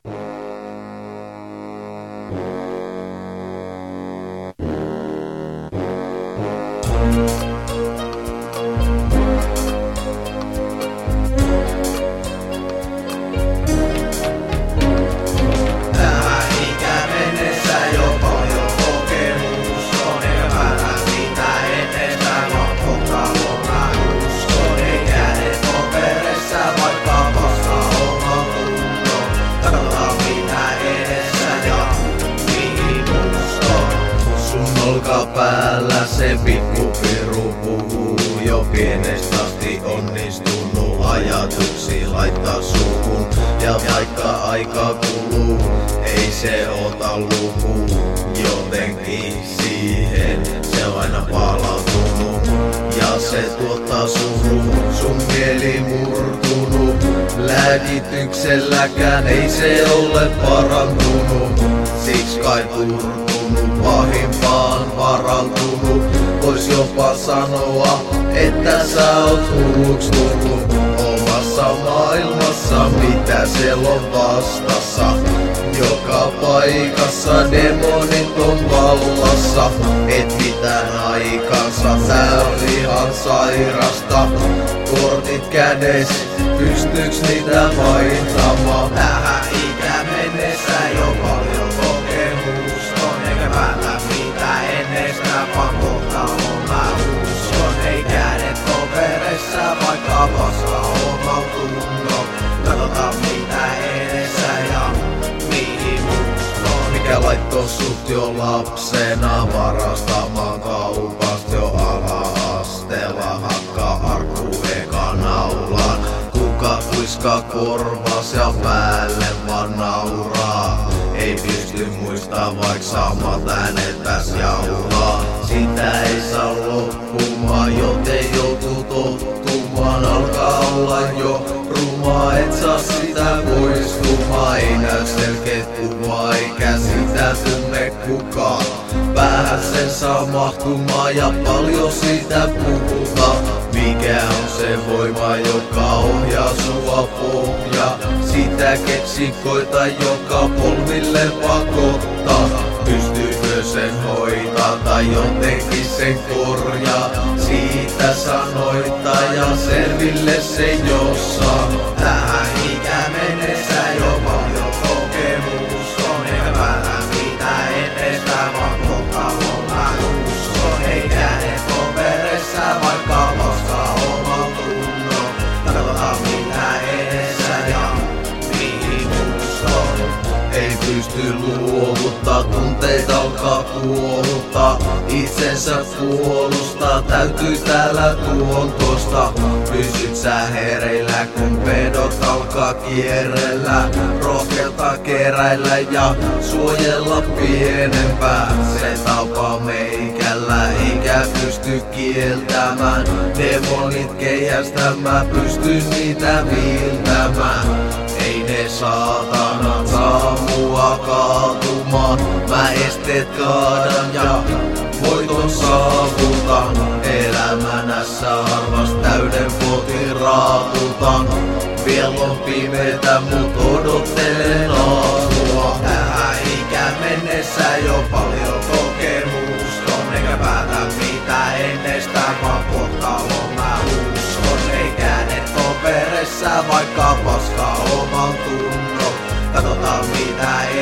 Olkapäällä se pikkupiru puhuu, jo pienestä asti onnistunut ajatuksi laittaa suuhun. Ja vaikka aika kuluu, ei se ota lukuun, jotenkin siihen se on aina palautunut. Ja se tuottaa surun, sun mieli murtunut, lääkitykselläkään ei se ole parantunut. Siksi kai turtunut, pahimpaan varautunut. Vois jopa sanoa, että sä oot hulluks tullut omassa maailmassa, mitä siellä on vastassa. Joka paikassa demonit on vallassa, et mitään aikansa, tää on ihan sairasta. Kortit kädes, pystyks niitä vaihtamaan? Tähän ikä mennessä jo paljon kokemusta on, eikä päätä mitä ennestään, vaan kohtalon mä uskon. Ei kädet on veressä, vaikka paska on tunno. Katsotaan mitä edessä ja mihin uskon. Mikä laittoi sut jo lapsena varastamaan kaupasta jo ala-asteella, hakkaa arkku eka naulaan. Kuka kuiskaa korvas ja päälle vaan nauraa. Ei pysty muistaa vaik samat äänet täs jaulaa. Sitä ei saa loppumaan, joten joutuu tottumaan. Alkaa olla jo rumaa, et saa sitä poistumaan. Ei näy selkeet kuvaa, eikä sitä tunne kukaan. Päähän sen saa mahtumaan ja paljon siitä puhutaan. Mikä on se voima, joka ohjaa sua pohjaa? Sitä keksikoita, joka polville pakottaa. Pystyykö sen hoitaa tai jotenkin sen korjaa? Siitä sanoita ja selville se jossaa. Tähän ikä mennessä jo paljon kokemusta on, eikä päätä mitä ennestään, vaan kohtalon mä uskon. Ei kädet on veressä, vaikka paska oman tunnon. Katsotaan mitä edessä ja mihin uskon. Ei pysty luovuttaa, tunteita alkaa kuohuttaa. Itsensä puolustaa, täytyy täällä tuontosta. Pysyt sä hereillä, kun pedot alkaa kierrellä. Rohkelta keräillä ja suojella pienempää. Se tapa meikällä, eikä pysty kieltämään. Demonit keihästä, mä pystyn niitä viiltämään. Ei ne saatanat saa mua kaatumaan. Mä esteet kaadan ja voiton saavutan. Elämänässä arvas täyden potin raatutan. Vielä on pimeetä, mut odottelen aamua. Tähän ikä mennessä jo paljon kokemusta on, eikä päätä mitä ennestään, vaan kohtalon mä uskon. Ei kädet on veressä, vaikka paska oman tunnon. Katsotaan mitä